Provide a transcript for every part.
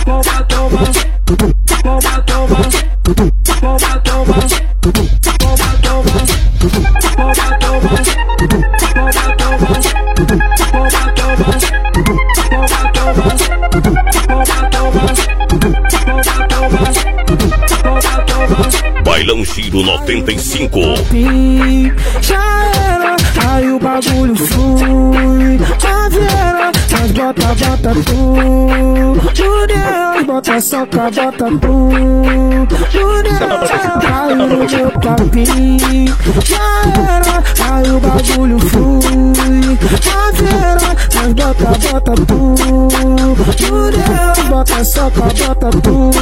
Bailão Giro 95. Já era, aí o bagulho flui. Caveira, mas bota tu. Deus, bota soca, bota tu. Deus, aí no meu papinho. Já era, aí o bagulho flui. Caveira, mas bota tu. Deus, bota soca, bota tu.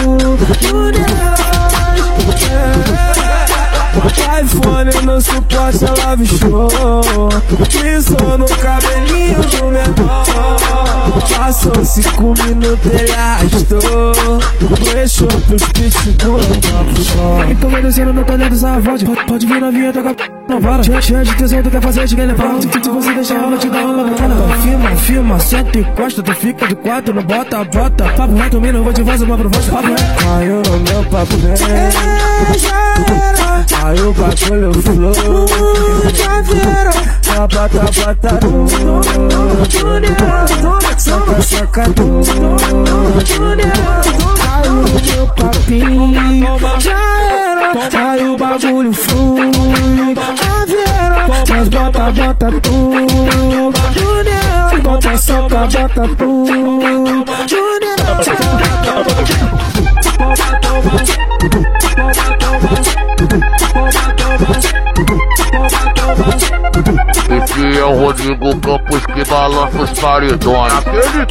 iPhone no suporte, ela bichou. Pisou no cabelinho do menor. Passou 5 minutos, ele arrastou. Deixou pros pitbull no sol. Então vai descendo no talher do Savante. Pode vir na vinha, toca não para. Cheia de tesão, tu quer fazer, te quer levar. Se você deixar ela, te dá uma bacana. Filma, senta e encosta. Tu fica de 4, não bota. Papo reto, mina, eu vou te fazer uma proposta. Papo reto. Caiu no meu papo reto. Já era. Aí o bagulho flou. Caveira, bota tu. Soca tu. Caiu no meu papinho. Já era, aí o bagulho flui. Caveira, mas bota tu. Bota soca, bota tu. Esse é o Rodrigo Campos que balança os paredões. Aquele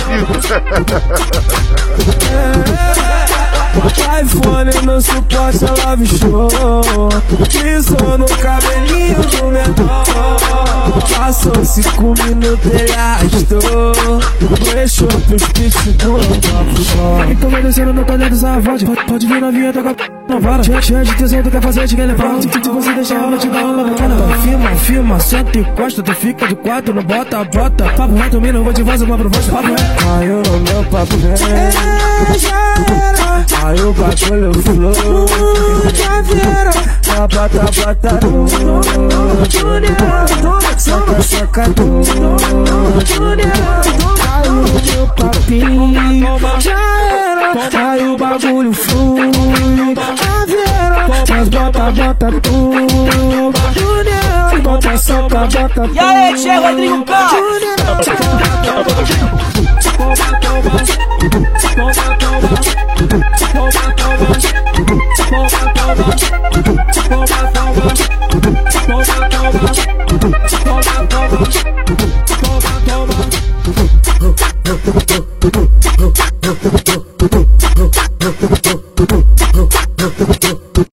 iPhone no suporte, ela bichou. Pisou no cabelinho do menor. Passou 5 minutos, ele arrastou. Deixou pros pitbull no sol. Então vai descendo no talher do Savante. Pode vir na vinha, toca não para. Cheia de tesão, tu quer fazer, te quer levar. Se você deixar ela, te dá uma bacana. Filma, senta e encosta. Tu fica de 4, não bota. Papo reto, mina, eu vou te fazer uma proposta. Papo reto. Caiu no meu papo reto. Já era, aí o bagulho flou. Caveira, bota tu. Soca tu. Caiu no meu papinho. Já era, aí o bagulho flui. Caveira, mas bota tu. Bota soca, bota tu. E aí, Che Rodrigo Campos. Toma.